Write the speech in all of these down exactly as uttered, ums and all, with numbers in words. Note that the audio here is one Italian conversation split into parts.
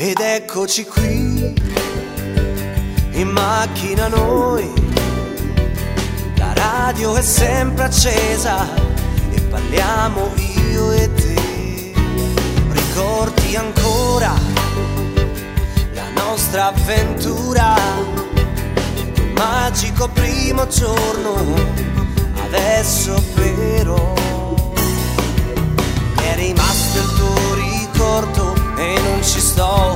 Ed eccoci qui, in macchina noi, la radio è sempre accesa e parliamo io e te. Ricordi ancora la nostra avventura, quel magico primo giorno, adesso però è rimasto il tuo ricordo e non ci sto,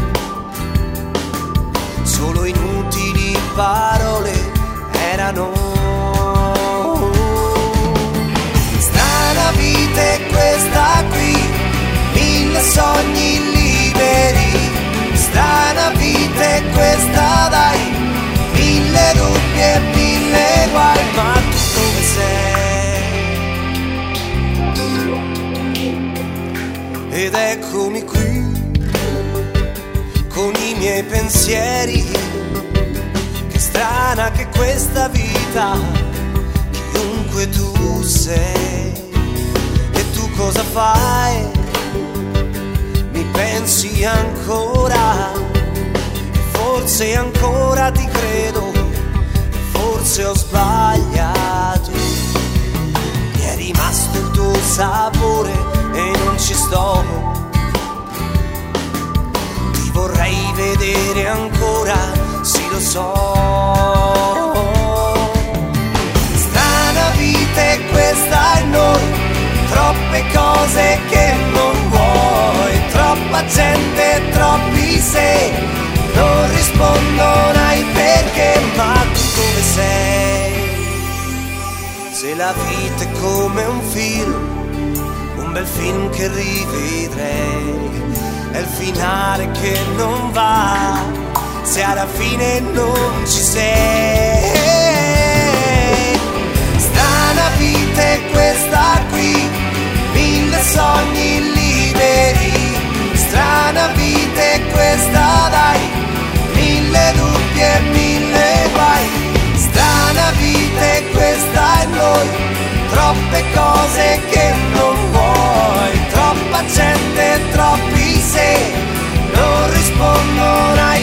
solo inutili parole erano. Strana vita è questa qui, mille sogni liberi. Strana vita è questa, dai, mille dubbi e mille guai. Ma tu dove sei? Ed eccomi qui, con i miei pensieri. Che strana che questa vita, chiunque tu sei. E tu cosa fai? Mi pensi ancora? Forse ancora ti credo, forse ho sbagliato. Mi è rimasto il tuo sapore e non ci sto. Ti vorrei vedere ancora, sì lo so. Strana vita è questa e noi, troppe cose che non vuoi, troppa gente, troppi se, non rispondono ai perché. Ma tu dove sei? Se la vita è come un film, un bel film che rivedrei, è il finale che non va, se alla fine non ci sei. Strana vita è questa qui, mille sogni liberi. Strana vita è questa, dai, mille dubbi e mille guai. Strana vita è questa e noi, troppe cose che non vuoi, troppa gente, troppi se, non rispondono ai